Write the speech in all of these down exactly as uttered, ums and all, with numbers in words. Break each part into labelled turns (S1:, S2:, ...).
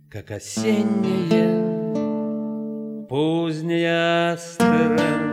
S1: Как осенняя поздняя астра,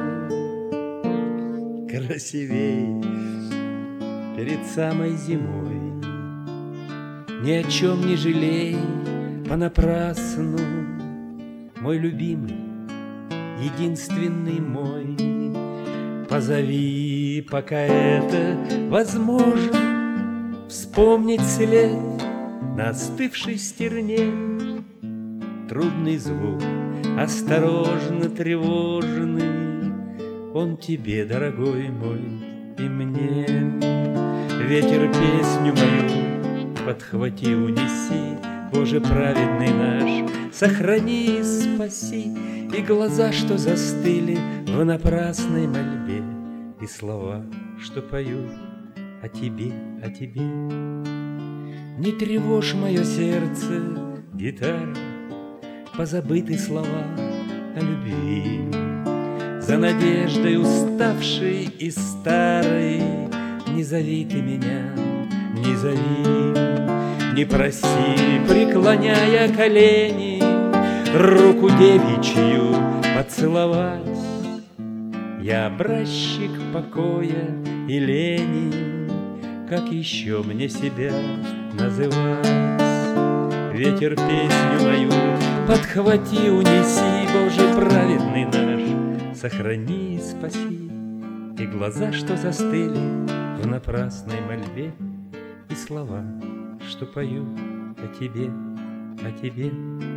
S1: красивей перед самой зимой. Ни о чем не жалей понапрасну, мой любимый, единственный мой. Позови, пока это возможно, вспомнить след на остывшей стерне. Трудный звук, осторожно тревожный, он тебе, дорогой мой, и мне. Ветер песню мою подхвати, унеси, Боже праведный наш, сохрани и спаси. И глаза, что застыли в напрасной мольбе, и слова, что поют о тебе, о тебе. Не тревожь мое сердце, гитара, позабыты слова о любви. За надеждой уставшей и старой не зови ты меня, не зови. Не проси, преклоняя колени, руку девичью поцеловать. Я образчик покоя и лени, как еще мне себя называть? Ветер песню мою подхвати, унеси, Боже праведный наш, сохрани и спаси. И глаза, что застыли в напрасной мольбе, и слова, что поют о тебе, о тебе.